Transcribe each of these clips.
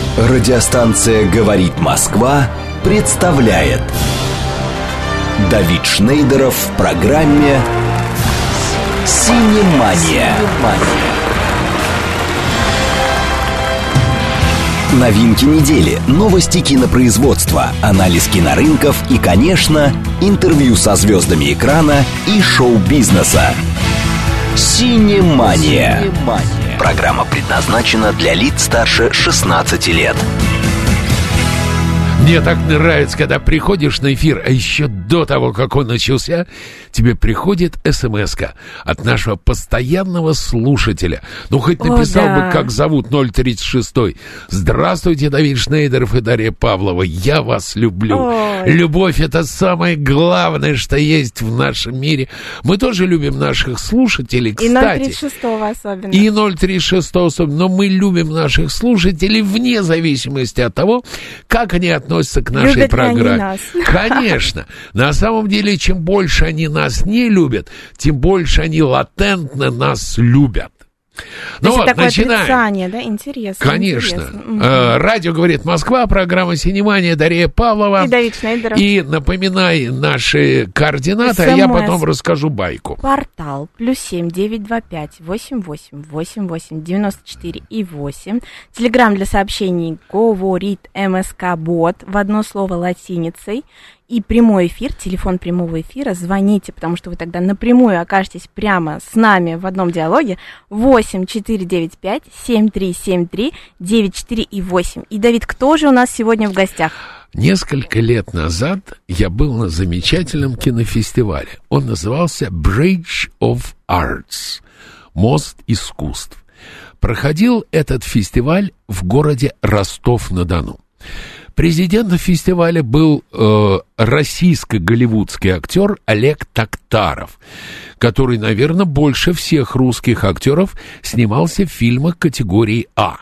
Радиостанция «Говорит Москва» представляет Давид Шнейдеров в программе «Синемания». Новинки недели, новости кинопроизводства, анализ кинорынков и, конечно, интервью со звездами экрана и шоу-бизнеса. «Синемания». Программа предназначена для лиц старше 16 лет. Мне так нравится, когда приходишь на эфир, а еще до того, как он начался, тебе приходит смс-ка от нашего постоянного слушателя. Ну, хоть написал бы, как зовут, 036. Здравствуйте, Давид Шнейдеров и Дарья Павлова. Я вас люблю. Ой. Любовь — это самое главное, что есть в нашем мире. Мы тоже любим наших слушателей, кстати. И 036 особенно. И 036 особенно. Но мы любим наших слушателей вне зависимости от того, как они относятся к нашей любят программе. Они нас. Конечно. На самом деле, чем больше они нас не любят, тем больше они латентно нас любят. Ну вот, такое начинаем. отрицание, да? Интересно. Конечно. Интересно. Радио «Говорит Москва», программа «Синемания», Дарья Павлова. И Давид Шнейдеров. И напоминай наши координаты, а я потом расскажу байку. Портал +7 925 88 88 94 и 8. Телеграм для сообщений «Говорит МСК Бот» в одно слово латиницей. И прямой эфир, телефон прямого эфира, звоните, потому что вы тогда напрямую окажетесь прямо с нами в одном диалоге. 8 495 7373 94 и 8. И, Давид, кто же у нас сегодня в гостях? Несколько лет назад я был на замечательном кинофестивале. Он назывался Bridge of Arts, мост искусств. Проходил этот фестиваль в городе Ростов-на-Дону. Президентом фестиваля был российско-голливудский актер Олег Токтаров, который, наверное, больше всех русских актеров снимался в фильмах категории А.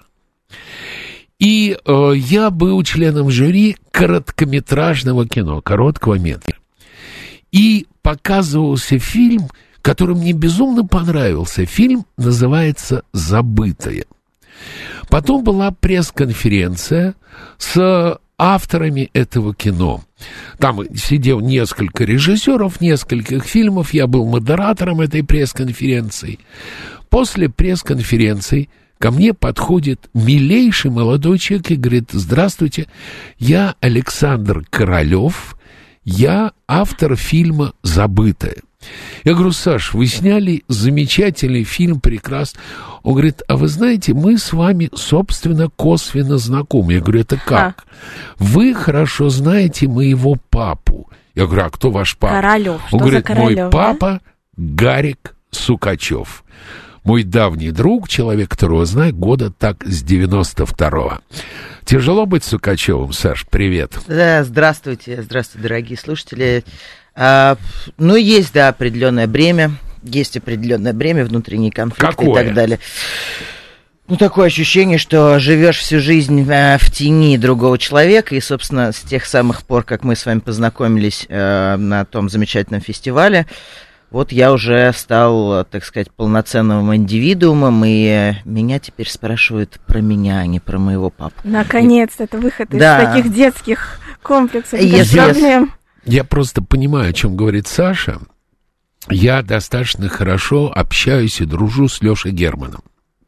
И я был членом жюри короткометражного кино, короткого метра. И показывался фильм, который мне безумно понравился. Фильм называется «Забытое». Потом была пресс-конференция с авторами этого кино. Там сидел несколько режиссеров, нескольких фильмов. Я был модератором этой пресс-конференции. После пресс-конференции ко мне подходит милейший молодой человек и говорит: здравствуйте, я Александр Королев, я автор фильма «Забытое». Я говорю: Саш, вы сняли замечательный фильм, прекрасно. Он говорит: а вы знаете, мы с вами, собственно, косвенно знакомы. Я говорю: это как? Вы хорошо знаете моего папу. Я говорю: а кто ваш папа? Королев. Он говорит: Королев, мой папа Гарик Сукачев. Мой давний друг, человек, которого знаю, года так с 92-го. Тяжело быть Сукачевым, Саш, привет. Да, здравствуйте, дорогие слушатели. Ну, есть, да, определенное бремя, внутренние конфликты. Какое? И так далее. Ну, такое ощущение, что живешь всю жизнь в тени другого человека, и, собственно, с тех самых пор, как мы с вами познакомились на том замечательном фестивале, вот я уже стал, так сказать, полноценным индивидуумом, и меня теперь спрашивают про меня, а не про моего папу. Наконец-то, это выход из Да. таких детских комплексов, Yes. Я просто понимаю, о чем говорит Саша. Я достаточно хорошо общаюсь и дружу с Лешей Германом.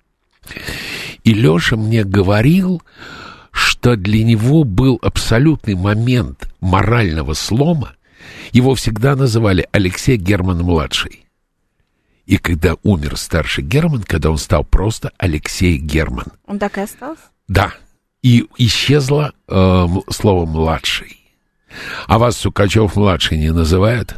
И Леша мне говорил, что для него был абсолютный момент морального слома. Его всегда называли Алексей Герман-младший. И когда умер старший Герман, когда он стал просто Алексей Герман. Он так и остался? Да. И исчезло слово «младший». А вас Сукачев-младший не называют?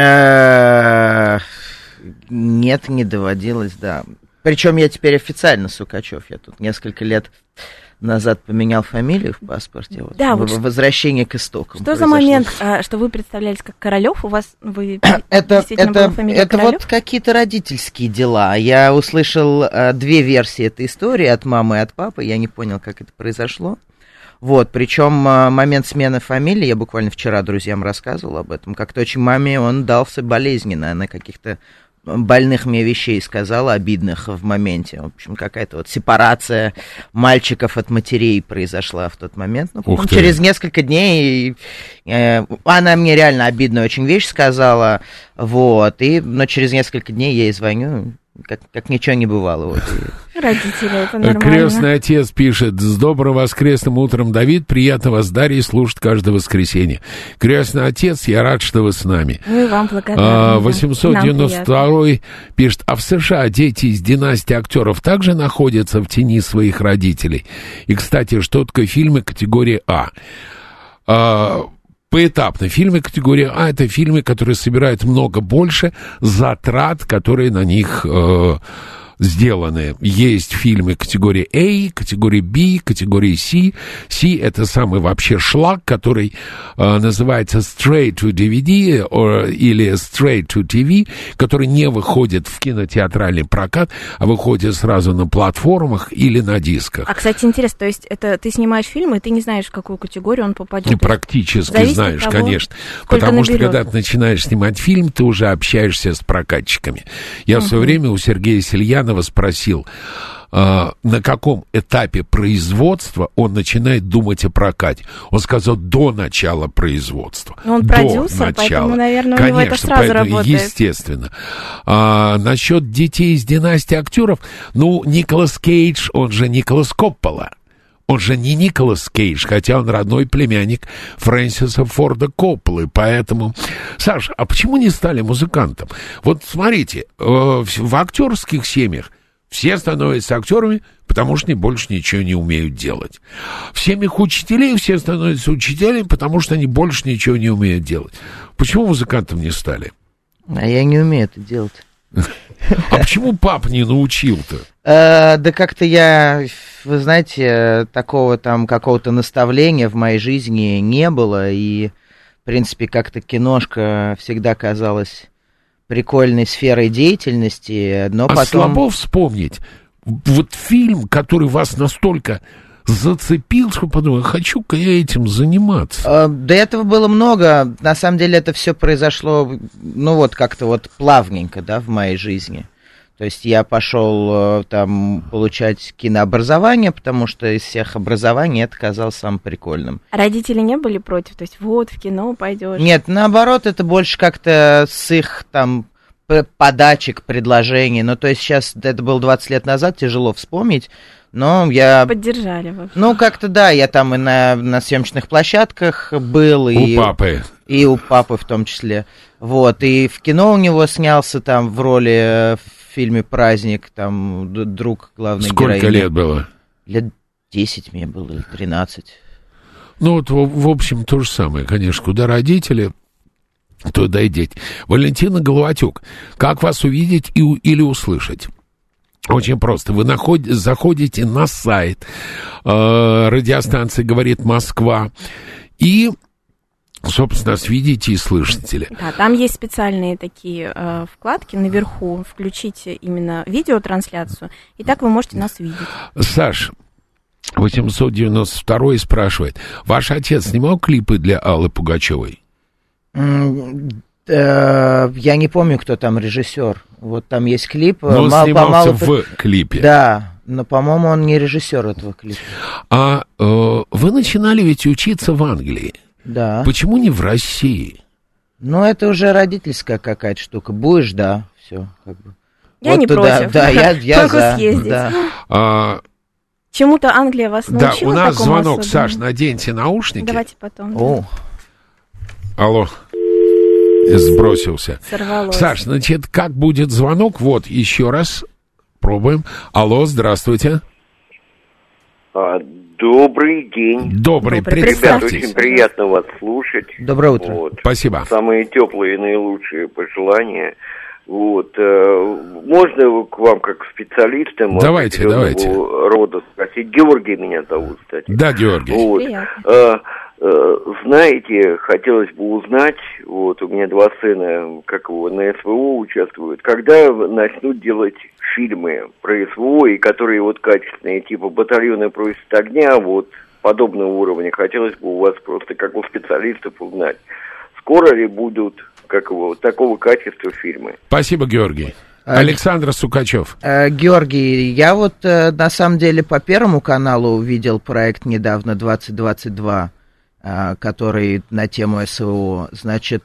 Нет, не доводилось, да. Причем я теперь официально Сукачев. Я тут несколько лет назад поменял фамилию в паспорте. Вот, да, возвращение к истокам. Что за момент, что вы представлялись как Королев? У вас это была фамилия Королев? Вот какие-то родительские дела. Я услышал две версии этой истории от мамы и от папы. Я не понял, как это произошло. Вот, причем момент смены фамилии, я буквально вчера друзьям рассказывал об этом, как-то очень маме он дался болезненно, она каких-то больных мне вещей сказала, обидных в моменте. В общем, какая-то вот сепарация мальчиков от матерей произошла в тот момент. Ну, потом, через несколько дней она мне реально обидную очень вещь сказала, вот, но через несколько дней я ей звоню, как ничего не бывало. Вот. Родители, это нормально. Крестный отец пишет: с добрым воскресным утром, Давид, приятно вас, Дарья, слушать каждое воскресенье. Крестный отец, я рад, что вы с нами. Мы вам благодарны. 892 пишет: а в США дети из династии актеров также находятся в тени своих родителей? И, кстати, что такое фильмы категории А? Поэтапно. Фильмы категории А — это фильмы, которые собирают много больше затрат, которые на них сделаны. Есть фильмы категории A, категории B, категории C. C — это самый вообще шлак, который называется straight to DVD или straight to TV, который не выходит в кинотеатральный прокат, а выходит сразу на платформах или на дисках. А, кстати, интересно, то есть это ты снимаешь фильм, и ты не знаешь, в какую категорию он попадет? Практически знаешь, конечно. Потому что, когда ты начинаешь снимать фильм, ты уже общаешься с прокатчиками. Я в свое время у Сергея Сельянова спросил, на каком этапе производства он начинает думать о прокате. Он сказал: до начала производства. Но он продюсер, поэтому, наверное, у него это сразу работает. Естественно. Насчет детей из династии актеров, Николас Кейдж, он же Николас Коппола. Он же не Николас Кейдж, хотя он родной племянник Фрэнсиса Форда Копполы. Поэтому, Саш, а почему не стали музыкантом? Вот смотрите, в актерских семьях все становятся актерами, потому что они больше ничего не умеют делать. В семьях учителей все становятся учителями, потому что они больше ничего не умеют делать. Почему музыкантом не стали? А я не умею это делать. А почему пап не научил-то? Да как-то вы знаете, такого там какого-то наставления в моей жизни не было, и, в принципе, как-то киношка всегда казалась прикольной сферой деятельности, но потом... слабо вспомнить вот фильм, который вас настолько зацепил, что подумал: хочу-ка я этим заниматься. До этого было много. На самом деле это все произошло, как-то плавненько, да, в моей жизни. То есть я пошел там получать кинообразование, потому что из всех образований это казалось самым прикольным. Родители не были против? То есть в кино пойдешь? Нет, наоборот, это больше как-то с их там подачек, предложений. То есть сейчас, это было 20 лет назад, тяжело вспомнить, но я... Поддержали вообще. Как-то да, я там и на съемочных площадках был. У папы. И у папы в том числе. Вот, и в кино у него снялся там в роли в фильме «Праздник», там друг главной героини. Сколько лет было? Лет 10 мне было, или 13. В общем, то же самое, конечно, куда родители, туда и дети. Валентина Головатюк, как вас увидеть или услышать? Очень просто. Вы заходите на сайт радиостанции «Говорит Москва» и, собственно, видите и слышите. Да, там есть специальные такие вкладки наверху. Включите именно видеотрансляцию, и так вы можете нас видеть. Саш, 892 спрашивает: ваш отец снимал клипы для Аллы Пугачевой? Я не помню, кто там режиссер. Вот там есть клип. Но он снимался в клипе. Да, но, по-моему, он не режиссер этого клипа. А вы начинали ведь учиться в Англии. Да. Почему не в России? Это уже родительская какая-то штука. Будешь, да, все. Я не против. Да, я только за. Съездить. Да. Чему-то Англия вас научила? Да, у нас звонок. особенно? Саш, наденьте наушники. Давайте потом. О. Алло. Сбросился. Сорвалось. Саш, значит, как будет звонок? Вот, еще раз пробуем. Алло, здравствуйте. Добрый день. Добрый, Ребята, представьтесь. очень приятно вас слушать. Доброе утро. Спасибо. Самые теплые и наилучшие пожелания. Можно к вам как специалистам давайте. рода спросить? Георгий меня зовут, кстати. Да, Георгий. Приятно. Знаете, хотелось бы узнать, у меня 2 сына, на СВО участвуют, когда начнут делать фильмы про СВО, и которые качественные, типа «Батальоны просят огня», подобного уровня. Хотелось бы у вас просто, как у специалистов, узнать, скоро ли будут такого качества фильмы. Спасибо, Георгий. Александр Сукачев. Георгий, я вот на самом деле по Первому каналу увидел проект недавно 2022, который на тему СВО. Значит,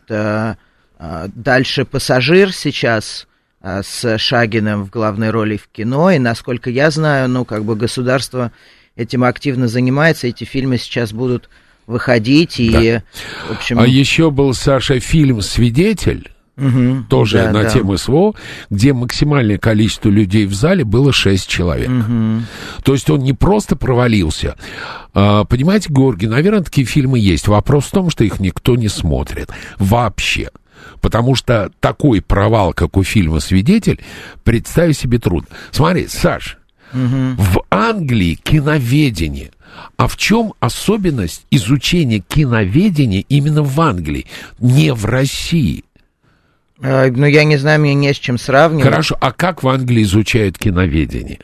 дальше «Пассажир» сейчас с Шагиным в главной роли в кино, и, насколько я знаю, государство этим активно занимается, эти фильмы сейчас будут выходить, и, в общем... А еще был, Саша, фильм «Свидетель», тоже на тему СВО, где максимальное количество людей в зале было 6 человек. То есть он не просто провалился. Понимаете, Георгий, наверное, такие фильмы есть. Вопрос в том, что их никто не смотрит вообще. Потому что такой провал, как у фильма «Свидетель», представить себе трудно. Смотри, Саш, в Англии киноведение. А в чем особенность изучения киноведения именно в Англии, не в России? Ну, я не знаю, мне не с чем сравнивать. Хорошо, а как в Англии изучают киноведение?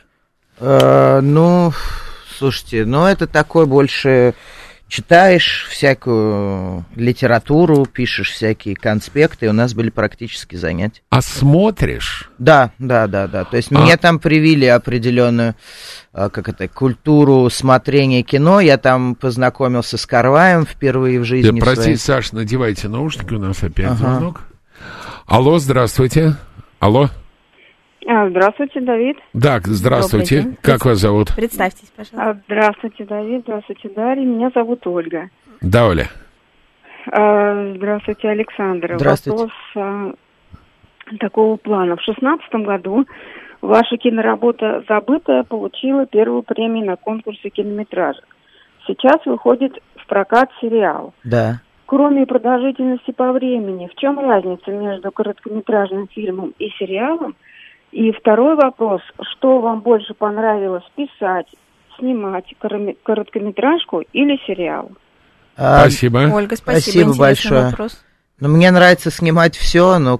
Ну, слушайте, это такой больше... Читаешь всякую литературу, пишешь всякие конспекты, и у нас были практические занятия. А смотришь? Да. То есть мне там привили определенную, культуру смотрения кино. Я там познакомился с Карваем впервые в жизни. Простите, Саш, надевайте наушники, у нас опять звонок. Алло, здравствуйте. Алло. Здравствуйте, Давид. Да, здравствуйте. Как вас зовут? Представьтесь, пожалуйста. Здравствуйте, Давид. Здравствуйте, Дарья. Меня зовут Ольга. Да, Оля. Здравствуйте, Александр. Здравствуйте. Вопрос такого плана. В 2016 году ваша киноработа «Забытая» получила первую премию на конкурсе кинометражек. Сейчас выходит в прокат сериал. Да. Кроме продолжительности по времени, в чем разница между короткометражным фильмом и сериалом? И второй вопрос, что вам больше понравилось писать, снимать, короткометражку или сериал? Спасибо. Ольга, спасибо большое. Вопрос. Мне нравится снимать все, но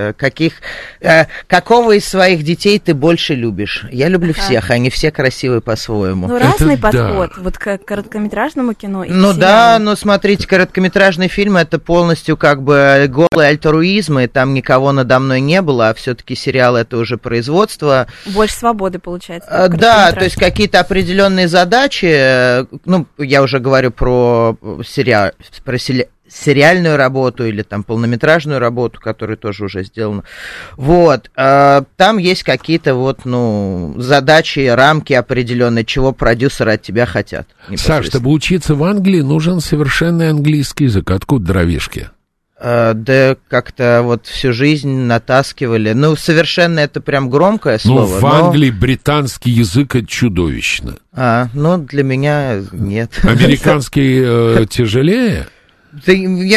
какого из своих детей ты больше любишь? Я люблю всех, они все красивые по-своему. Разный подход, вот к короткометражному кино и но смотрите, короткометражный фильм — это полностью голый альтруизм, и там никого надо мной не было, а все-таки сериал — это уже производство. Больше свободы получается. Да, то есть какие-то определенные задачи, я уже говорю про сериальную работу или там полнометражную работу, которая тоже уже сделана. Там есть какие-то задачи, рамки определенные, чего продюсеры от тебя хотят. Саш, чтобы учиться в Англии, нужен совершенный английский язык. Откуда дровишки? Да как-то всю жизнь натаскивали. Совершенно это прям громкое слово. В Англии британский язык — это чудовищно. Для меня нет. Американский тяжелее? Это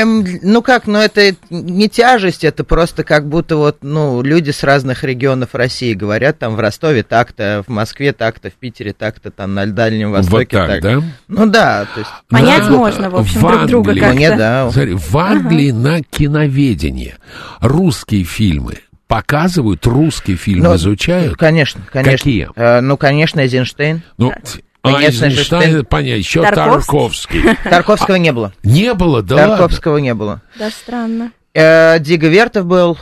не тяжесть, это просто как будто люди с разных регионов России говорят, там в Ростове так-то, в Москве так-то, в Питере так-то, там на Дальнем Востоке так. Да? То есть... Понять можно, в общем, друг друга как-то. Смотри, в Англии на киноведении русские фильмы показывают, русские фильмы изучают? Конечно. Какие? Конечно, Эйзенштейн. Эйзенштейн, понятно, еще Тарковский. Тарковского не было. Не было, да? Тарковского не было. Да, странно. Диго Вертов был,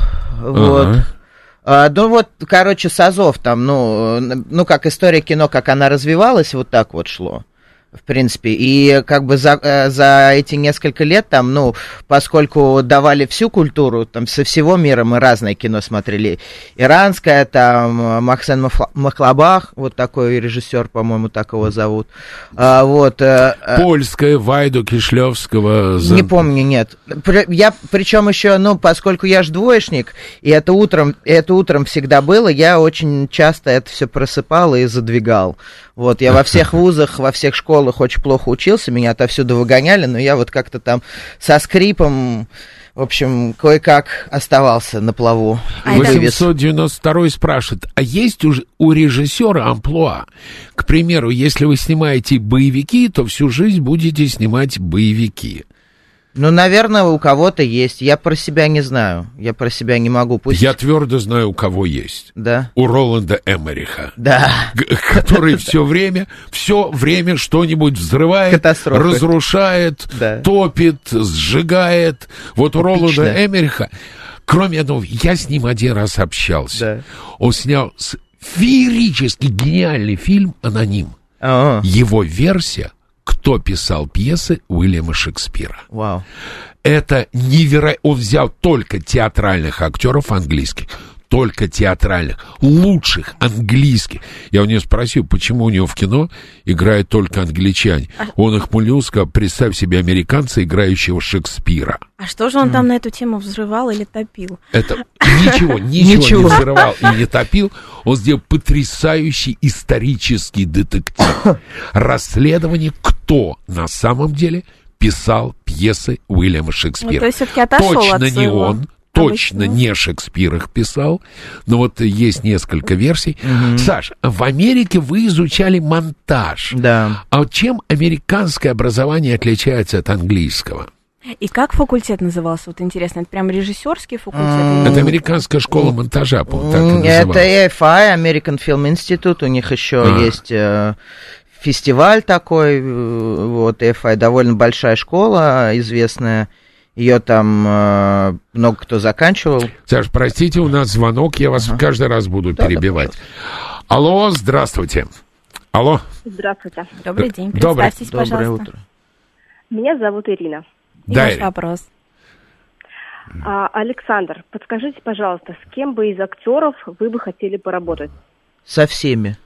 Сазов там, как история кино, как она развивалась, так шло. В принципе, и за эти несколько лет там, поскольку давали всю культуру, там со всего мира мы разное кино смотрели. Иранское, там, Максен Махлабах, такой режиссер, по-моему, так его зовут. Польское, Вайду Кишлевского. Не помню, нет. Причем еще, поскольку я ж двоечник, и это утром всегда было, я очень часто это все просыпал и задвигал. Я во всех вузах, во всех школах очень плохо учился, меня отовсюду выгоняли, но я как-то там со скрипом, в общем, кое-как оставался на плаву. 892 спрашивает, а есть у режиссера амплуа? К примеру, если вы снимаете боевики, то всю жизнь будете снимать боевики. Ну, наверное, у кого-то есть. Я про себя не знаю. Я про себя не могу. Пусть... Я твердо знаю, у кого есть. Да. У Роланда Эммериха. Да. Который все время что-нибудь взрывает, разрушает, топит, сжигает. Вот у Роланда Эммериха, кроме одного, я с ним один раз общался. Он снял феерически гениальный фильм «Аноним». Его версия «Кто писал пьесы Уильяма Шекспира». Вау. Это невероятно. Он взял только театральных актеров английских. Только театральных, лучших английских. Я у него спросил, почему у него в кино играют только англичане. Он их мулил, сказал, представь себе американца, играющего Шекспира. А что же он там на эту тему взрывал или топил? Это ничего не взрывал и не топил. Он сделал потрясающий исторический детектив. Расследование, кто на самом деле писал пьесы Уильяма Шекспира. Ну, то есть все-таки отошел точно от не он. Точно не Шекспир их писал, но вот есть несколько версий. Саш, в Америке вы изучали монтаж. Да. А чем американское образование отличается от английского? И как факультет назывался? Вот интересно, это прям режиссерский факультет? Это американская школа монтажа, по-моему, так и называлась. Это AFI, American Film Institute, у них еще есть... фестиваль такой, вот, AFI, довольно большая школа, известная. Ее там много кто заканчивал. Саш, простите, у нас звонок, я вас каждый раз буду перебивать. Алло, здравствуйте. Алло. Здравствуйте. Добрый день, представьтесь, пожалуйста. Доброе утро. Меня зовут Ирина. Да, ваш вопрос. Александр, подскажите, пожалуйста, с кем бы из актеров вы бы хотели поработать? Со всеми.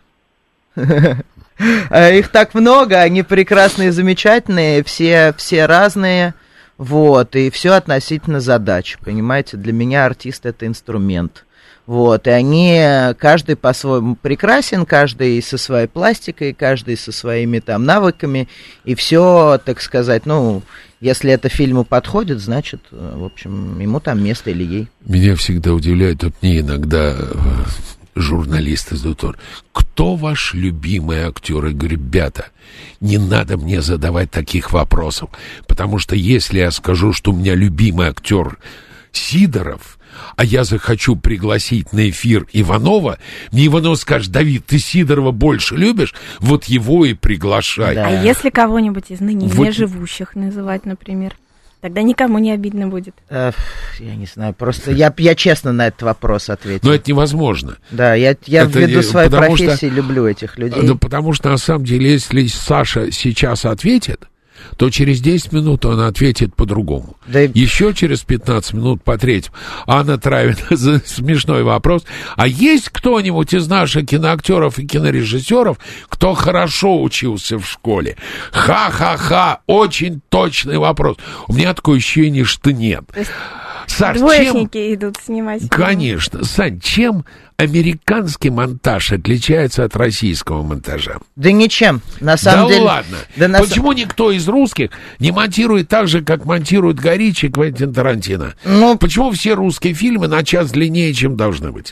Их так много, они прекрасные, замечательные, все разные. Вот, и все относительно задач, понимаете, для меня артист — это инструмент, вот, и они, каждый по-своему прекрасен, каждый со своей пластикой, каждый со своими там навыками, и все, так сказать, ну, если это фильму подходит, значит, в общем, ему там место или ей. Меня всегда удивляет, вот мне иногда... журналисты задают: кто ваш любимый актер? Я говорю: ребята, не надо мне задавать таких вопросов, потому что если я скажу, что у меня любимый актер Сидоров, а я захочу пригласить на эфир Иванова, мне Иванов скажет: Давид, ты Сидорова больше любишь, вот его и приглашай. Да. А если кого-нибудь из ныне неживущих называть, например? Тогда никому не обидно будет. Я не знаю, просто я честно на этот вопрос ответил. Но это невозможно. Да, я ввиду своей профессии люблю этих людей. Да, потому что, на самом деле, если Саша сейчас ответит, то через 10 минут он ответит по-другому. Да. Еще через 15 минут по-третьему. Анна Травина, смешной вопрос. А есть кто-нибудь из наших киноактеров и кинорежиссеров, кто хорошо учился в школе? Ха-ха-ха, очень точный вопрос. У меня такое ощущение, что нет. Саш, двоечники идут снимать. Конечно. Сань, чем американский монтаж отличается от российского монтажа? Да ничем, на самом деле. Ладно. Почему никто из русских не монтирует так же, как монтируют Гай Ричи и Квентин Тарантино? Почему все русские фильмы на час длиннее, чем должны быть?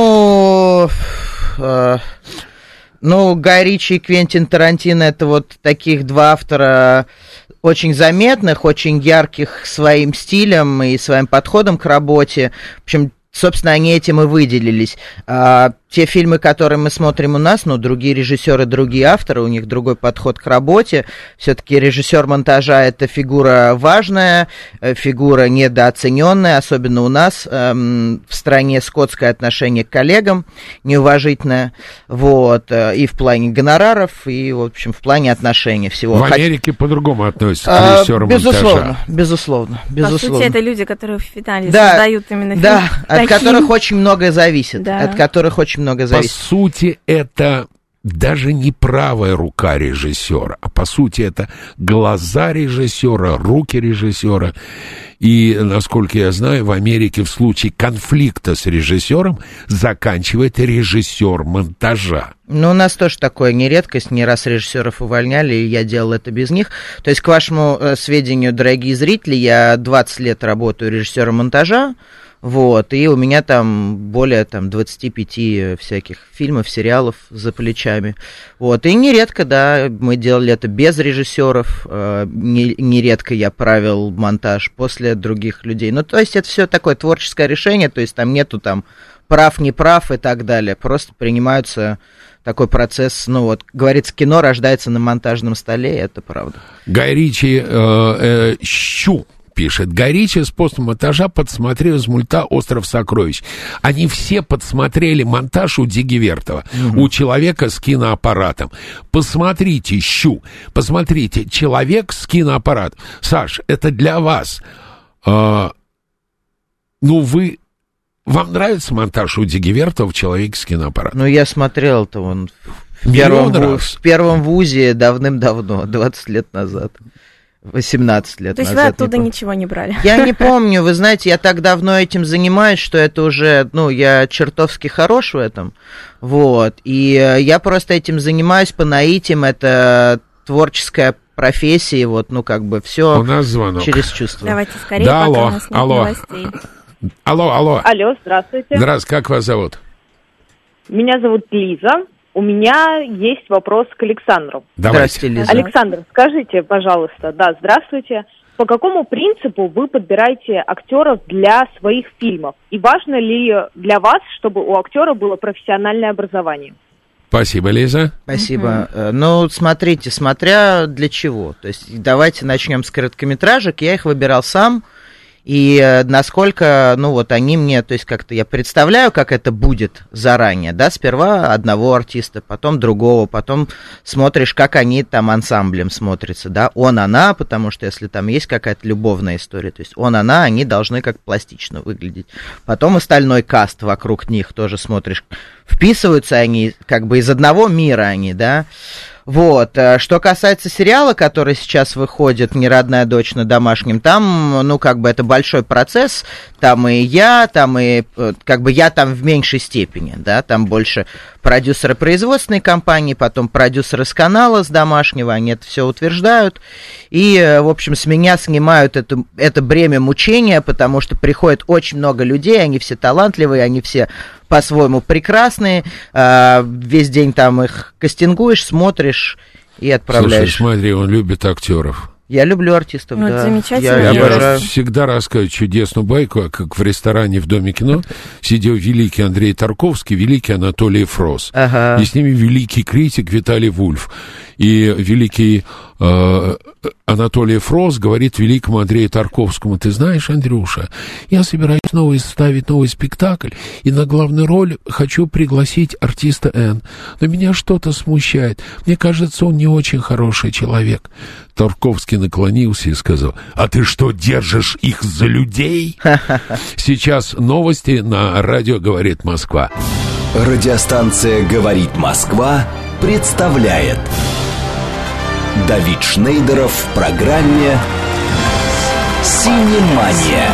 Гай Ричи и Квентин Тарантино — это вот таких два автора очень заметных, очень ярких своим стилем и своим подходом к работе. В общем, собственно, они этим и выделились. Те фильмы, которые мы смотрим у нас, другие режиссеры, другие авторы, у них другой подход к работе. Все-таки режиссер монтажа — это фигура важная, фигура недооцененная, особенно у нас в стране скотское отношение к коллегам, неуважительное, вот, и в плане гонораров, и, в общем, в плане отношений всего. В Америке по-другому относятся к режиссерам монтажа. Безусловно. По сути, это люди, которые в финале создают именно фильм. Да, от которых очень многое зависит, По сути, это даже не правая рука режиссера, а по сути это глаза режиссера, руки режиссера. И, насколько я знаю, в Америке в случае конфликта с режиссером заканчивает режиссер монтажа. У нас тоже такое не редкость, не раз режиссеров увольняли, и я делал это без них. То есть, к вашему сведению, дорогие зрители, я 20 лет работаю режиссером монтажа. Вот, и у меня там более 25 всяких фильмов, сериалов за плечами. Вот, и нередко, да, мы делали это без режиссеров, нередко я правил монтаж после других людей. Ну, то есть это все такое творческое решение, то есть там нету там прав, не прав и так далее. Просто принимаются такой процесс, ну вот, говорится, кино рождается на монтажном столе, это правда. Гай Ричи «Щу» пишет. Гай Ричи с постмонтажа подсмотрел из мульта «Остров сокровищ». Они все подсмотрели монтаж у Диги Вертова, у человека с киноаппаратом. Посмотрите «Щу», посмотрите «Человек с киноаппаратом». Саш, это для вас. Вам нравится монтаж у Диги Вертова «Человек с киноаппаратом»? Ну, я смотрел это вон в первом вузе давным-давно, 20 лет назад. 18 лет назад. То есть вы оттуда ничего не брали? Я не помню, вы знаете, я так давно этим занимаюсь, что это уже, я чертовски хорош в этом, вот, и я просто этим занимаюсь по наитиям, это творческая профессия, вот, все у нас звонок. Через чувство. Давайте скорее, да, пока у нас нет новостей. Алло. Алло, здравствуйте. Здравствуйте, как вас зовут? Меня зовут Лиза. У меня есть вопрос к Александру. Давайте. Здравствуйте, Лиза. Александр, скажите, пожалуйста, здравствуйте. По какому принципу вы подбираете актеров для своих фильмов? И важно ли для вас, чтобы у актера было профессиональное образование? Спасибо, Лиза. Спасибо. Ну, смотрите, смотря для чего. То есть давайте начнем с короткометражек. Я их выбирал сам. И насколько, они мне, то есть как-то я представляю, как это будет заранее, да, сперва одного артиста, потом другого, потом смотришь, как они там ансамблем смотрятся, да, он, она, потому что если там есть какая-то любовная история, то есть он, она, они должны как пластично выглядеть. Потом остальной каст вокруг них тоже смотришь, вписываются они как бы из одного мира они, да. Вот, что касается сериала, который сейчас выходит «Не родная дочь на домашнем», там, это большой процесс, там и я, я там в меньшей степени, да, там больше продюсеры производственной компании, потом продюсеры с канала, с домашнего, они это все утверждают, и, в общем, с меня снимают это бремя мучения, потому что приходит очень много людей, они все талантливые, они все по-своему прекрасные, весь день там их кастингуешь, смотришь и отправляешь. Слушай, смотри, он любит актеров. Я люблю артистов, да. Это замечательно. Я всегда рассказываю чудесную байку, как в ресторане в Доме кино сидел великий Андрей Тарковский, великий Анатолий Фрос. Ага. И с ними великий критик Виталий Вульф. И великий Анатолий Фрос говорит великому Андрею Тарковскому: ты знаешь, Андрюша, я собираюсь ставить новый спектакль, и на главную роль хочу пригласить артиста Н. Но меня что-то смущает. Мне кажется, он не очень хороший человек. Тарковский наклонился и сказал: а ты что, держишь их за людей? Сейчас новости на радио «Говорит Москва». Радиостанция «Говорит Москва» представляет Давид Шнейдеров в программе «Синемания».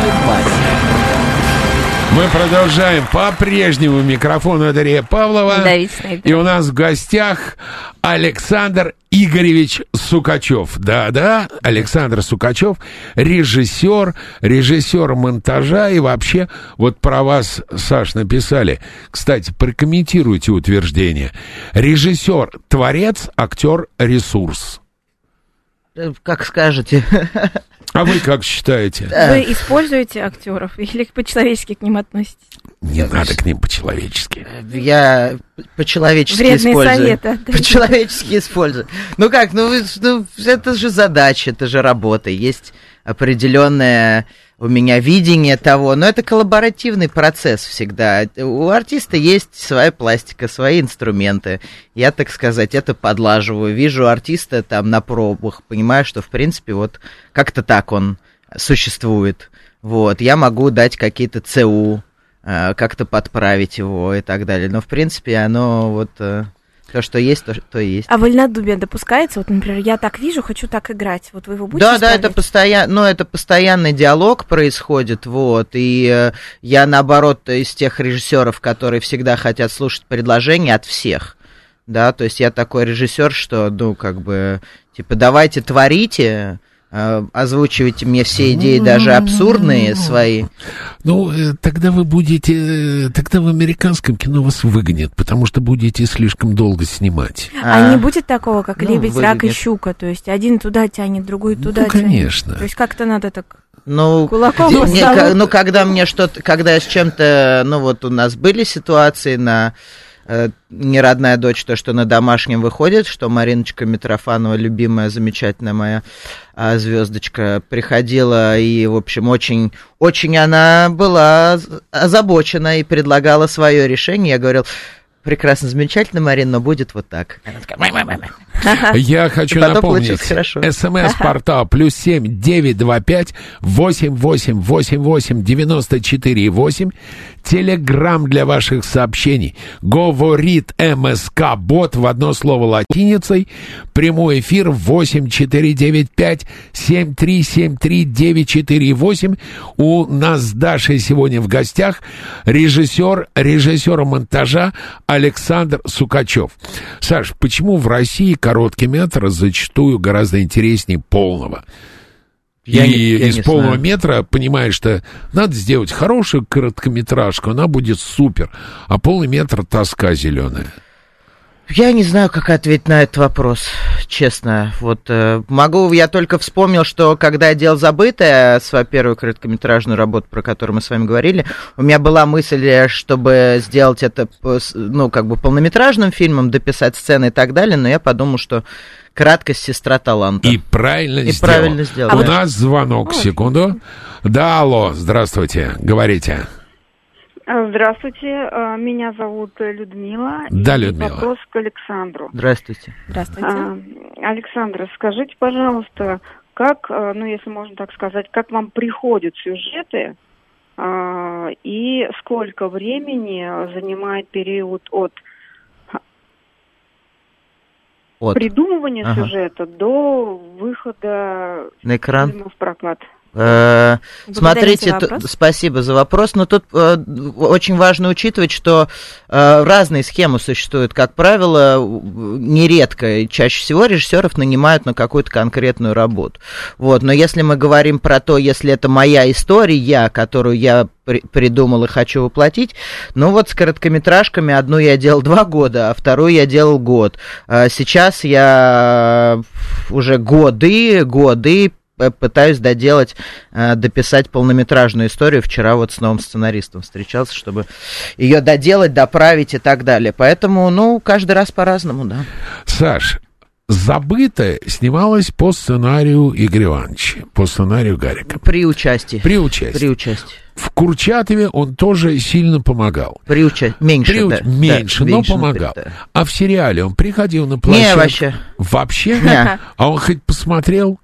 Мы продолжаем. По-прежнему микрофон Дарья Павлова. Давид Шнейдеров. И у нас в гостях Александр Игоревич Сукачев. Да, Александр Сукачев, режиссер монтажа. И вообще, вот про вас, Саш, написали. Кстати, прокомментируйте утверждение. Режиссер, творец, актер, ресурс. Как скажете. А вы как считаете? Вы используете актеров или по-человечески к ним относитесь? Не надо к ним по-человечески. Я по-человечески Вредные использую. советы. По-человечески использую. Это же задача, это же работа. Есть определенное у меня видение того, но это коллаборативный процесс всегда. У артиста есть своя пластика, свои инструменты. Я, так сказать, это подлаживаю. Вижу артиста там на пробах, понимаю, что, в принципе, вот как-то так он существует. Вот, я могу дать какие-то ЦУ, как-то подправить его и так далее. Но, в принципе, оно вот... То, что есть, то и есть. А вольнодумие допускается? Вот, например, я так вижу, хочу так играть. Вот вы его будете Да, это это постоянный диалог происходит, вот. И я, наоборот, из тех режиссеров, которые всегда хотят слушать предложения от всех. Да, то есть я такой режиссер, что, давайте творите, озвучиваете мне все идеи, даже абсурдные свои. Ну, тогда вы в американском кино вас выгонят, потому что будете слишком долго снимать. А не будет такого, как «Лебедь, рак и щука», то есть один туда тянет, другой туда тянет? Конечно. То есть как-то надо так... Кулаком когда я с чем-то, вот у нас были ситуации на не родная дочь, то, что на домашнем выходит, что Мариночка Митрофанова, любимая, замечательная моя звездочка, приходила и, в общем, очень, очень она была озабочена и предлагала свое решение. Я говорил: прекрасно, замечательно, Марина, но будет вот так. Она такая: я хочу напомнить, СМС-портал +7 925 88 88 94 8. Телеграм для ваших сообщений. Говорит МСК Бот в одно слово латиницей. Прямой эфир 8495 7373 948. У нас с Дашей сегодня в гостях режиссер монтажа Александр Сукачев. Саш, почему в России короткий метр зачастую гораздо интереснее полного? Я из полного метра понимаешь, что надо сделать хорошую короткометражку, она будет супер, а полный метр — тоска зеленая. Я не знаю, как ответить на этот вопрос, честно. Я только вспомнил, что когда я делал «Забытое», свою первую короткометражную работу, про которую мы с вами говорили, у меня была мысль, чтобы сделать это, полнометражным фильмом, дописать сцены и так далее, но я подумал, что краткость — сестра таланта. И правильно сделал. У нас звонок, секунду. Да, алло, здравствуйте, говорите. Здравствуйте, меня зовут Людмила. Да, Людмила. Вопрос к Александру. Здравствуйте. Александр, скажите, пожалуйста, как, если можно так сказать, как вам приходят сюжеты и сколько времени занимает период от придумывания сюжета до выхода на экран фильма в прокат? Смотрите, спасибо за вопрос, но тут очень важно учитывать, что разные схемы существуют. Как правило, нередко, чаще всего режиссеров нанимают на какую-то конкретную работу. Но если мы говорим про то, если это моя история, которую я придумал и хочу воплотить, с короткометражками одну я делал 2 года, а вторую я делал год. Сейчас я уже годы пытаюсь дописать полнометражную историю. Вчера с новым сценаристом встречался, чтобы ее доделать, доправить и так далее. Поэтому, каждый раз по-разному, да. Саш, «Забытое» снималось по сценарию Игоря Ивановича, по сценарию Гарика. При участии. В «Курчатове» он тоже сильно помогал. Меньше, но помогал. А в сериале он приходил на площадку? Не, Вообще? Не. А он хоть посмотрел?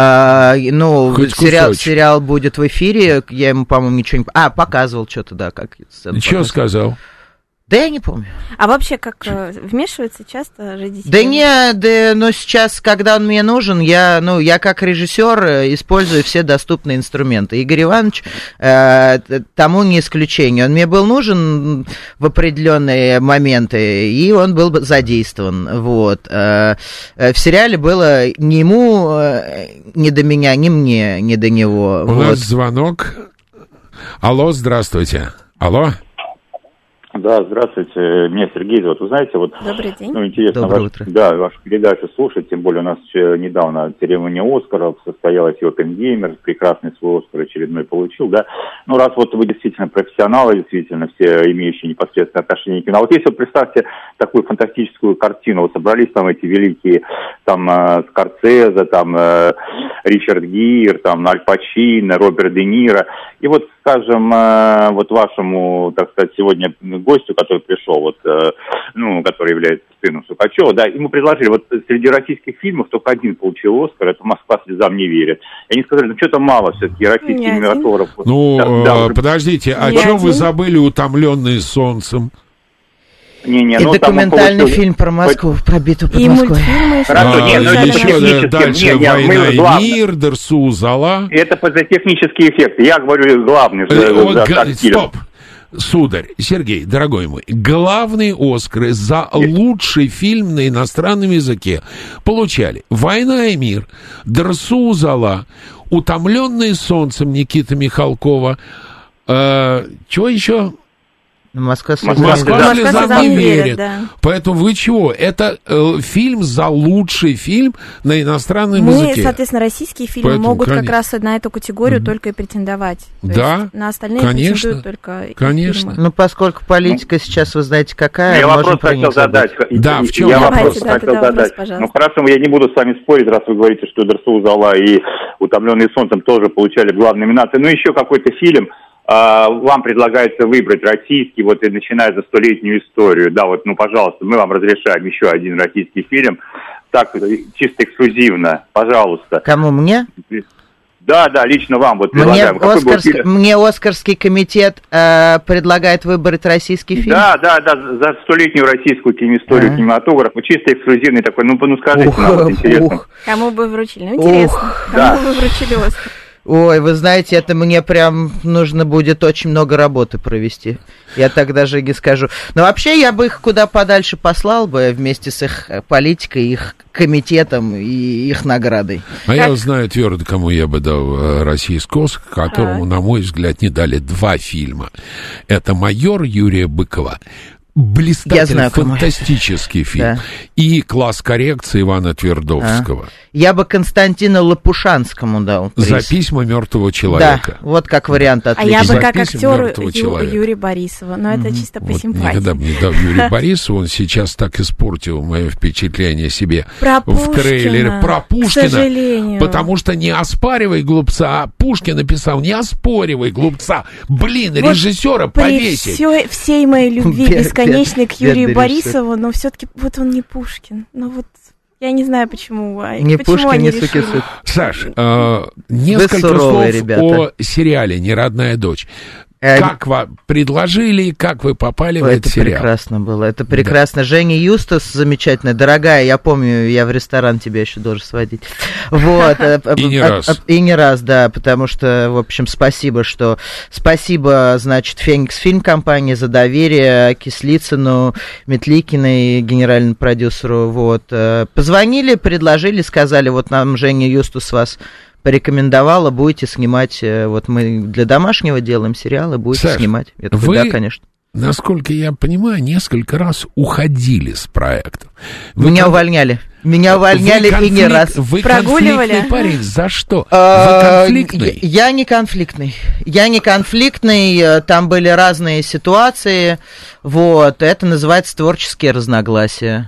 Сериал будет в эфире, я ему, по-моему, ничего не... показывал что-то, да. Что сказал? Да я не помню. А вообще, как вмешивается часто родители? Но сейчас, когда он мне нужен, я как режиссер использую все доступные инструменты. Игорь Иванович тому не исключение. Он мне был нужен в определенные моменты, и он был задействован. В сериале было ни ему, ни до меня, ни мне, ни до него. У нас звонок. Алло, здравствуйте. Алло. Да, здравствуйте, меня Сергей зовут. Вы знаете, Добрый день. Интересно, вашу передачу слушать, тем более у нас недавно церемония Оскаров состоялась, и Оппенгеймер прекрасный свой Оскар очередной получил, да. Раз вы действительно профессионалы, действительно все имеющие непосредственное отношение к кино. Если представьте такую фантастическую картину, собрались там эти великие, Скорсезе, Ричард Гир, Аль Пачино, Роберт Де Ниро, и скажем, вашему, так сказать, сегодня гостю, который пришел, который является сыном Сукачева, да, ему предложили, среди российских фильмов только один получил Оскар, это «Москва слезам не верит». И они сказали, что-то мало все-таки российских кинематографов. Подождите, а что вы забыли «Утомленные солнцем»? И документальный фильм про Москву, про битву под Москвой. Еще дальше «Война и мир», «Дерсу Зала». Это за технические эффекты. Я говорю главный. Стоп! Сударь, Сергей, дорогой мой, главные Оскары за лучший фильм на иностранном языке получали «Война и мир», «Дерсу Зала», «Утомленные солнцем» Никиты Михалкова. Чего еще? Москва слезам не верит. Да. Поэтому вы чего? Это фильм за лучший фильм на иностранном языке. Соответственно, российские фильмы Поэтому, могут конечно, как раз на эту категорию только и претендовать. То да, есть на остальные конечно, претендуют только конечно. фильмы. Ну, поскольку политика сейчас, вы знаете, какая, я можем вопрос про них хотел задать. Да, в чем? Я Давайте, вопрос да, хотел тогда вопрос, задать. пожалуйста. Ну, хорошо, я не буду с вами спорить, раз вы говорите, что «Дерсу Зала» и «Утомленные солнцем» тоже получали главные номинации. Ну, еще какой-то фильм. Вам предлагается выбрать российский, вот и начиная за 100-летнюю историю. Да, вот, ну, пожалуйста, мы вам разрешаем еще один российский фильм. Так, чисто эксклюзивно, пожалуйста. Кому, мне? Да, лично вам вот предлагаем. Мне Оскарский комитет предлагает выбрать российский фильм? Да, за 100-летнюю российскую киноисторию, кинематографа. Чисто эксклюзивный такой, ну скажите нам, вот интересно. Кому бы вручили? Ну, интересно. Кому бы вы вручили Оскар? Ой, вы знаете, это мне прям нужно будет очень много работы провести. Я тогда Жеге скажу. Но вообще я бы их куда подальше послал бы вместе с их политикой, их комитетом и их наградой. Я знаю твердо, кому я бы дал российский Оскар, которому, на мой взгляд, не дали 2 фильма. Это «Майор» Юрия Быкова. Блистательный, фантастический фильм. Да. И «Класс коррекции» Ивана Твердовского. Я бы Константину Лопушанскому дал приз. «За письма мертвого человека». Да, вот как вариант отличный. А я бы как актеру Юрия Борисова, но это чисто по симпатии. Никогда бы не дал Юрию Борисову, он сейчас так испортил мое впечатление себе в трейлере. Про Пушкина, к сожалению. Потому что не оспаривай глупца, а Пушкин написал, не оспоривай глупца. Блин, вот режиссера повесить. При всей моей любви бесконечной к Юрию Борисову, но все-таки вот он не Пушкин. Ну вот я не знаю, почему. Не почему Пушкин, они не решили. сукин сын. Саш, несколько слов о сериале «Неродная дочь». Как вам предложили, как вы попали в этот сериал? Это прекрасно было, это прекрасно. Да. Женя Юстас, замечательная, дорогая, я помню, я в ресторан тебя еще должен сводить. Вот. И не раз. И не раз, да, потому что, в общем, спасибо, значит, Феникс Фильм компании за доверие, Кислицыну, Метликиной, генеральному продюсеру, вот. Позвонили, предложили, сказали, вот нам Женя Юстас вас порекомендовала, будете снимать, вот мы для домашнего делаем сериалы, будете снимать. Я такой, вы, да, конечно. Насколько я понимаю, несколько раз уходили с проектов. Меня увольняли. Меня увольняли и не раз. Вы прогуливали? Конфликтный парень, за что? Вы конфликтный? Я не конфликтный. Там были разные ситуации. Вот, это называется творческие разногласия.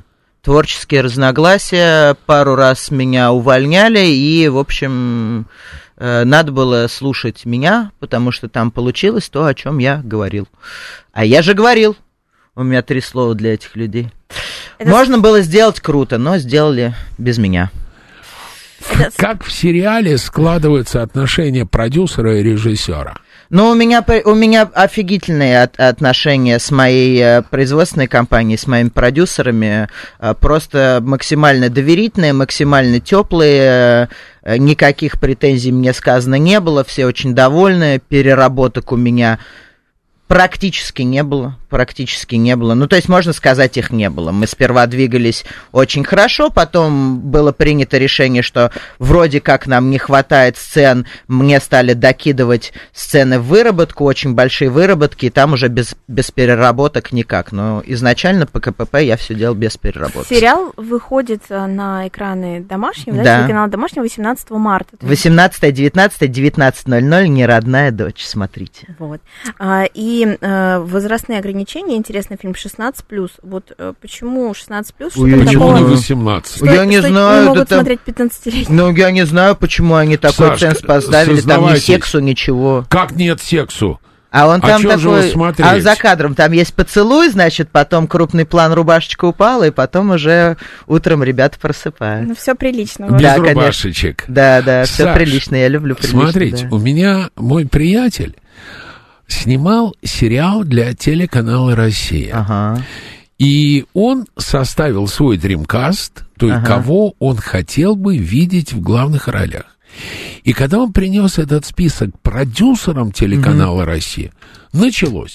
Пару раз меня увольняли, и, в общем, надо было слушать меня, потому что там получилось то, о чем я говорил. А я же говорил. У меня 3 слова для этих людей. Можно было сделать круто, но сделали без меня. Как в сериале складываются отношения продюсера и режиссера? Ну, у меня офигительные отношения с моей производственной компанией, с моими продюсерами, просто максимально доверительные, максимально теплые, никаких претензий мне сказано не было, все очень довольны, переработок у меня практически не было. Ну, то есть, можно сказать, их не было. Мы сперва двигались очень хорошо, потом было принято решение, что вроде как нам не хватает сцен, мне стали докидывать сцены в выработку, очень большие выработки, и там уже без переработок никак. Но изначально по КПП я все делал без переработки. Сериал выходит на экраны домашнего, да? Телеканал домашнего 18 марта. 18, 19, 19:00, «Неродная дочь», смотрите. Вот. И возрастные ограничения, интересный фильм 16+. Вот почему 16+? Почему не 18? Я не знаю. Не могут смотреть 15-летние. Ну, я не знаю, почему они такой ценз поставили, там ни сексу, ничего. Как нет сексу? А он там такой, а за кадром там есть поцелуй, значит, потом крупный план, рубашечка упала, и потом уже утром ребята просыпают. Ну, все прилично. Без да, рубашечек. Да, все прилично, я люблю прилично. Смотрите, у меня мой приятель снимал сериал для телеканала «Россия». Ага. И он составил свой дримкаст, то есть кого он хотел бы видеть в главных ролях. И когда он принес этот список продюсерам телеканала «Россия», началось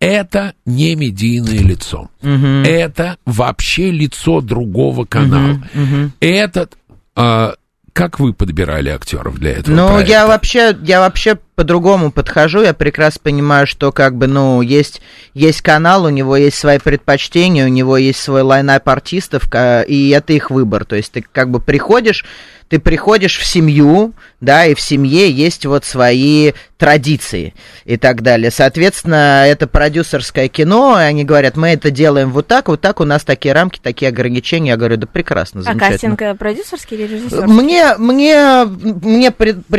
это не медийное лицо. Это вообще лицо другого канала. Этот... Как вы подбирали актеров для этого проекта? Я вообще по-другому подхожу. Я прекрасно понимаю, что есть канал, у него есть свои предпочтения, у него есть свой лайнап артистов, и это их выбор. То есть ты приходишь в семью, да, и в семье есть вот свои традиции и так далее. Соответственно, это продюсерское кино, и они говорят, мы это делаем вот так, у нас такие рамки, такие ограничения. Я говорю, да прекрасно, замечательно. А кастинг продюсерский или режиссерский? Мне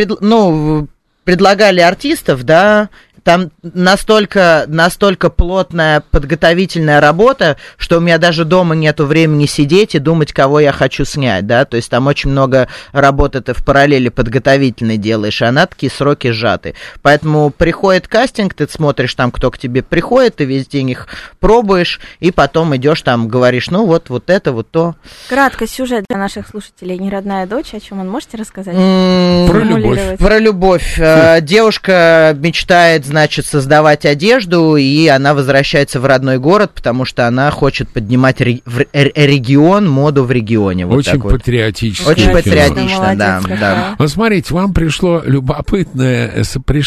предлагали артистов, да, там настолько плотная подготовительная работа, что у меня даже дома нету времени сидеть и думать, кого я хочу снять, да, то есть там очень много работы ты в параллели подготовительной делаешь, а на такие сроки сжаты. Поэтому приходит кастинг, ты смотришь там, кто к тебе приходит, ты весь день их пробуешь, и потом идешь там, говоришь, вот это, вот то. Кратко сюжет для наших слушателей. «Неродная дочь», о чем он можете рассказать? Про любовь. Девушка мечтает, значит, создавать одежду, и она возвращается в родной город, потому что она хочет поднимать регион, моду в регионе. Вот очень патриотично. Очень патриотично, да. Вот смотрите, вам пришла любопытная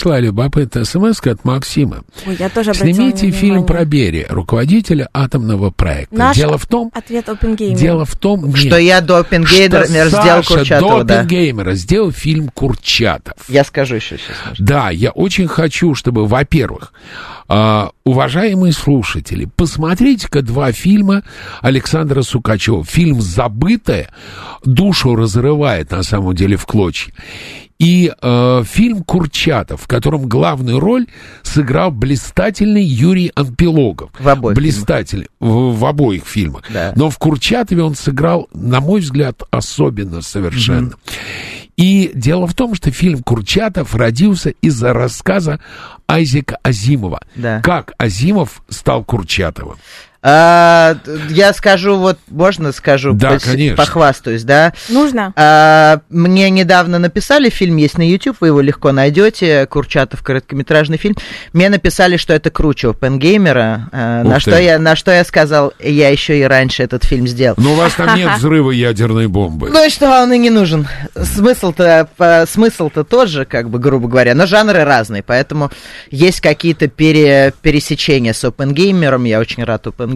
смс от Максима. Ой, я тоже обратила Снимите фильм про Берия, руководителя атомного проекта. Наш ответ Оппенгеймера. Дело в том, что я до Оппенгеймера сделал Курчатова. До Оппенгеймера сделал фильм «Курчатов». Я скажу еще сейчас. Да, я очень хочу, чтобы, во-первых, уважаемые слушатели, посмотрите-ка 2 фильма Александра Сукачева. Фильм «Забытое», душу разрывает, на самом деле, в клочья. И фильм «Курчатов», в котором главную роль сыграл блистательный Юрий Анпилогов. В обоих в обоих фильмах. Да. Но в «Курчатове» он сыграл, на мой взгляд, особенно совершенно. И дело в том, что фильм «Курчатов» родился из-за рассказа Айзека Азимова. Да. Как Азимов стал Курчатовым. Я скажу, можно скажу? Да, конечно. Похвастаюсь, да? Нужно. Мне недавно написали, фильм есть на YouTube, вы его легко найдете, Курчатов, короткометражный фильм. Мне написали, что это круче Оппенгеймера, на что я сказал, я еще и раньше этот фильм сделал. Но у вас там нет взрыва ядерной бомбы. Ну и что, он и не нужен. Смысл-то тот же, грубо говоря, но жанры разные, поэтому есть какие-то пересечения с Оппенгеймером, я очень рад Оппенгеймеру.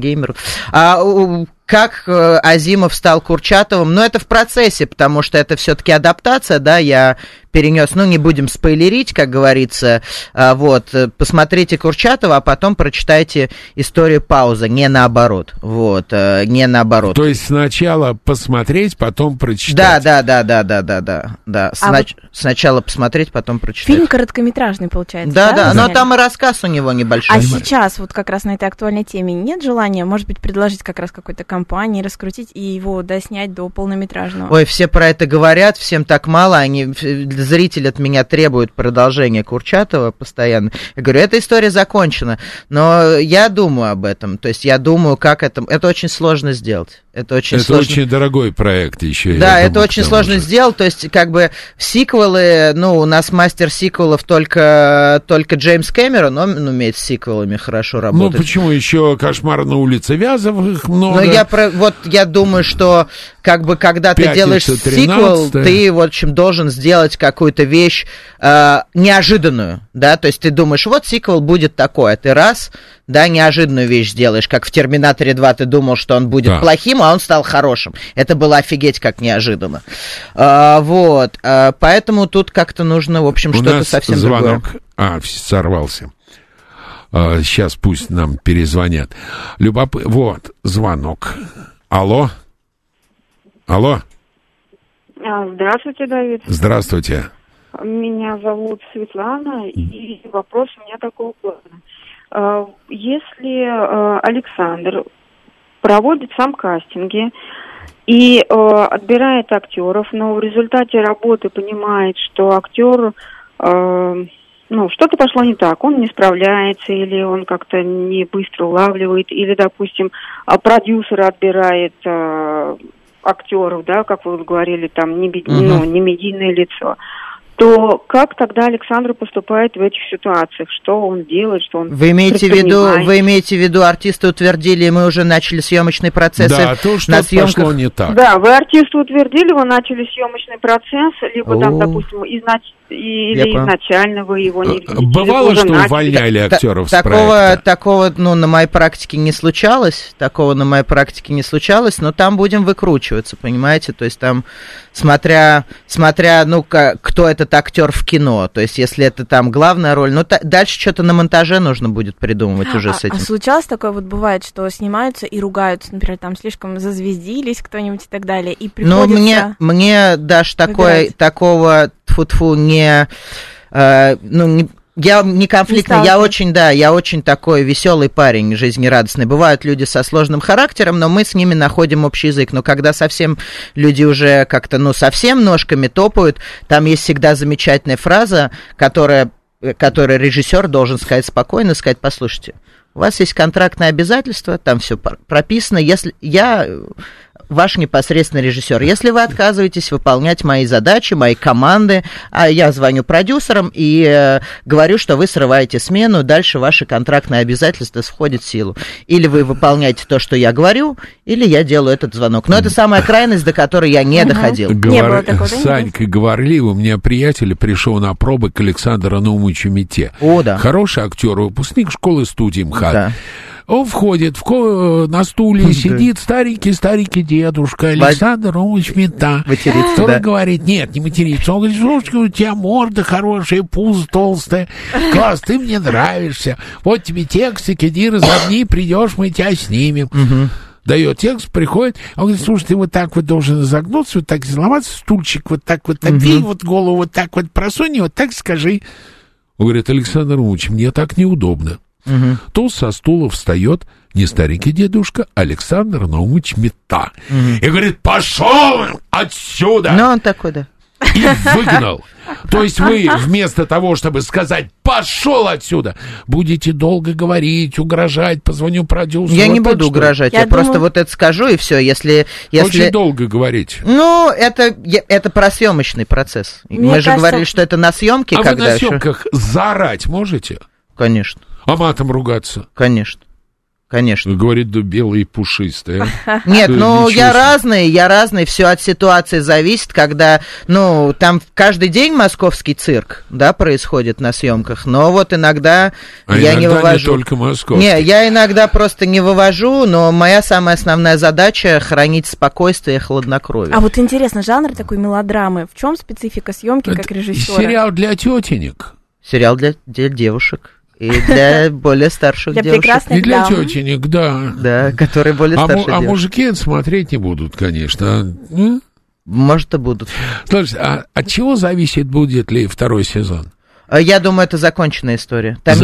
Как Азимов стал Курчатовым? Это в процессе, потому что это все-таки адаптация, да, я перенес, не будем спойлерить, как говорится, посмотрите Курчатова, а потом прочитайте историю «Пауза», не наоборот, не наоборот. То есть сначала посмотреть, потом прочитать. Да. Сначала посмотреть, потом прочитать. Фильм короткометражный, получается, да? Но там и рассказ у него небольшой. А сейчас, как раз на этой актуальной теме, нет желания, может быть, предложить как раз какой-то компании, раскрутить и его доснять до полнометражного? Ой, все про это говорят, всем так мало, зритель от меня требует продолжения Курчатова постоянно. Я говорю, эта история закончена, но я думаю об этом, то есть я думаю, как это очень сложно сделать. Это очень дорогой проект еще. Да, это очень сложно сделать, то есть сиквелы, у нас мастер сиквелов только Джеймс Кэмерон, он умеет с сиквелами хорошо работать. Почему еще «Кошмар на улице Вязовых» много? Я думаю, что когда ты делаешь сиквел, ты, в общем, должен сделать какую-то вещь неожиданную, да, то есть ты думаешь, сиквел будет такой, а ты неожиданную вещь сделаешь, как в «Терминаторе 2» ты думал, что он будет плохим, а он стал хорошим. Это было офигеть как неожиданно. Поэтому тут как-то нужно, в общем, что-то совсем другое. Сорвался. Сейчас пусть нам перезвонят. Звонок. Алло. Здравствуйте, Давид. Здравствуйте. Меня зовут Светлана, и вопрос у меня такого плана. Если Александр проводит сам кастинги и отбирает актеров, но в результате работы понимает, что актер, что-то пошло не так, он не справляется, или он как-то не быстро улавливает, или, допустим, продюсер отбирает актеров, да, как вы говорили, там, не медийное лицо, то как тогда Александр поступает в этих ситуациях? Что он делает, что он Вы имеете в виду, артисты утвердили, и мы уже начали съемочный процесс? Да, то, что пошло не так. Да, вы артисту утвердили, вы начали съемочный процесс, либо там, допустим, изначально вы его не видите. Бывало, что увольняли актеров с проекта? Такого, на моей практике не случалось, но там будем выкручиваться, понимаете? То есть там, смотря кто этот актер в кино, то есть если это там главная роль, дальше что-то на монтаже нужно будет придумывать уже с этим. А случалось такое, бывает, что снимаются и ругаются, например, там слишком зазвездились кто-нибудь и так далее, и приходится... мне даже такого тьфу-тьфу я не конфликтный, я очень такой веселый парень, жизнерадостный. Бывают люди со сложным характером, но мы с ними находим общий язык. Но когда совсем люди уже как-то, совсем ножками топают, там есть всегда замечательная фраза, которую режиссер должен сказать спокойно, сказать: послушайте, у вас есть контрактное обязательство, там все прописано, если я ваш непосредственный режиссер. Если вы отказываетесь выполнять мои задачи, мои команды, а я звоню продюсерам и говорю, что вы срываете смену, дальше ваши контрактные обязательства входят в силу. Или вы выполняете то, что я говорю, или я делаю этот звонок. Но это самая крайность, до которой я не доходил. Санька говорливый, у меня приятель пришел на пробы к Александру Наумовичу Митте. О, да. Хороший актер, выпускник школы-студии МХАТ. Да. Он входит, на стуле сидит старенький дедушка Александр Наумович Митта. Он говорит: нет, не материться. Он говорит: слушай, у тебя морда хорошая, пузо толстое. Класс, ты мне нравишься. Вот тебе текстик, иди разомни, придешь, мы тебя снимем. Дает текст, приходит, он говорит: слушай, ты вот так вот должен изогнуться, вот так сломаться, стульчик вот так вот обей, вот голову вот так вот просунь, вот так скажи. Он говорит: Александр Наумович, мне так неудобно. То со стула встает не старенький дедушка, Александр Наумович Митта. И говорит: пошел отсюда! Ну, он такой, да. И выгнал. То есть вы вместо того, чтобы сказать «пошел отсюда», будете долго говорить, угрожать, позвоню продюсеру. Я не буду угрожать, я просто вот это скажу, и все. Если... Очень долго говорить. Ну, это про съемочный процесс. Мы же говорили, что это на съемке. А вы на съемках заорать можете? Конечно. А матом ругаться? Конечно. Говорит, да белые и пушистые. Нет, я разный, все от ситуации зависит, когда, там каждый день московский цирк, да, происходит на съемках, но вот иногда я не вывожу. Не только московский. Не, я иногда просто не вывожу, но моя самая основная задача — хранить спокойствие и хладнокровие. А вот интересно, жанр такой мелодрамы, в чем специфика съемки как режиссера? Сериал для тетенек. Сериал для девушек. И для более старших девушек. И для тетенек, да. Да, которые более старшие девушки. А мужики это смотреть не будут, конечно. Может, и будут. Слушайте, а от чего зависит, будет ли второй сезон? Я думаю, это законченная история. Там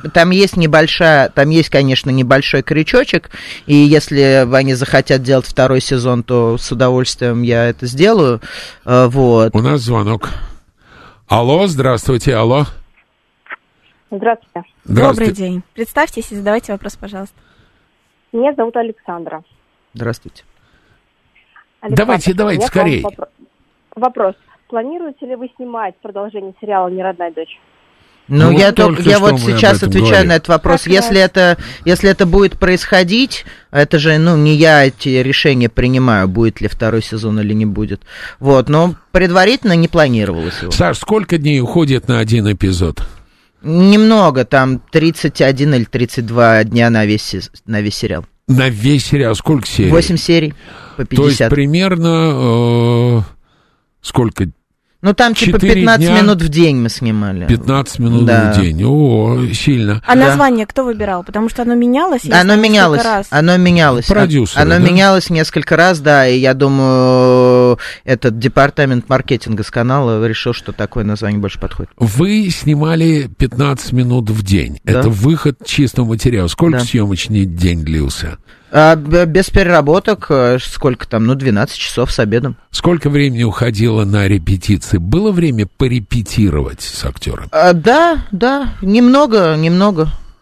есть, конечно, небольшой крючочек, и если они захотят делать второй сезон, то с удовольствием я это сделаю. Вот. У нас звонок. Алло, здравствуйте, алло. Здравствуйте. Добрый день. Представьтесь и задавайте вопрос, пожалуйста. Меня зовут Александра. Здравствуйте. Давайте, скорее. Вопрос. Планируете ли вы снимать продолжение сериала «Неродная дочь»? Я вот сейчас отвечаю на этот вопрос. Если это будет происходить, это же, не я эти решения принимаю, будет ли второй сезон или не будет. Вот, но предварительно не планировалось его. Саш, сколько дней уходит на один эпизод? Немного, там 31 или 32 дня на весь сериал. На весь сериал сколько серий? 8 серий по 50. То есть примерно сколько? Там типа 15 минут в день мы снимали. 15 минут в день. О, сильно. А название кто выбирал? Потому что оно менялось? Оно менялось. Продюсер. Оно менялось несколько раз, да, и я думаю, этот департамент маркетинга с канала решил, что такое название больше подходит. Вы снимали 15 минут в день. Да. Это выход чистого материала. Сколько съемочный день длился? Без переработок, сколько там, 12 часов с обедом. Сколько времени уходило на репетиции? Было время порепетировать с актером? Да, немного.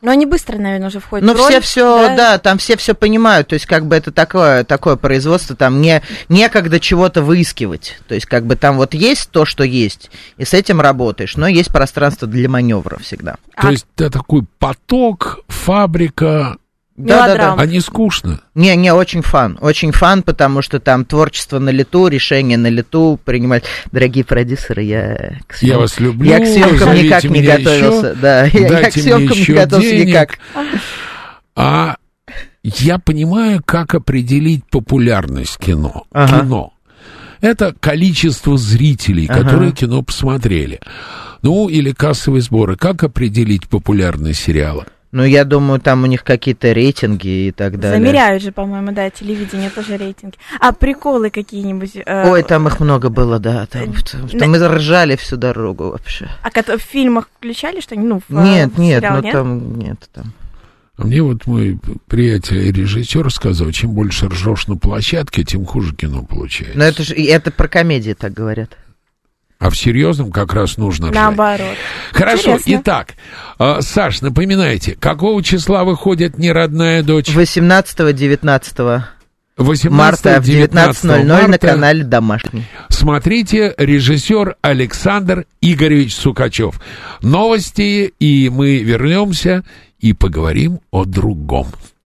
Но они быстро, наверное, уже входят Ну, в роль. да, там все понимают, то есть, как бы это такое производство, там некогда чего-то выискивать, то есть, как бы там вот есть то, что есть, и с этим работаешь, но есть пространство для маневра всегда. То есть, это такой поток, фабрика... Да. А не скучно? Не, очень фан, потому что там творчество на лету, решения на лету принимать. Дорогие продюсеры, я вас люблю. Я к съемкам никак не готовился. Еще, да, я к съемкам не готовился денег. никак. А я понимаю, как определить популярность кино. Ага. Кино. Это количество зрителей, которые кино посмотрели. Ну, или кассовые сборы. Как определить популярность сериала? Ну, я думаю, там у них какие-то рейтинги и так далее. Замеряют же, по-моему, да, телевидение тоже рейтинги. А приколы какие-нибудь? Ой, там их много было, да. Там мы ржали всю дорогу вообще. А в фильмах включали что-нибудь? Нет, сериал, ну там нет. Там. А мне вот мой приятель режиссер сказал, чем больше ржешь на площадке, тем хуже кино получается. Но это про комедии так говорят. А в серьезном как раз нужно ржать. Наоборот. Хорошо, Интересно. итак, Саш, напоминайте, какого числа выходит «Неродная дочь»? 18-19 марта в 19:00 на канале «Домашний». Смотрите, режиссер Александр Игоревич Сукачев. Новости, и мы вернемся и поговорим о другом.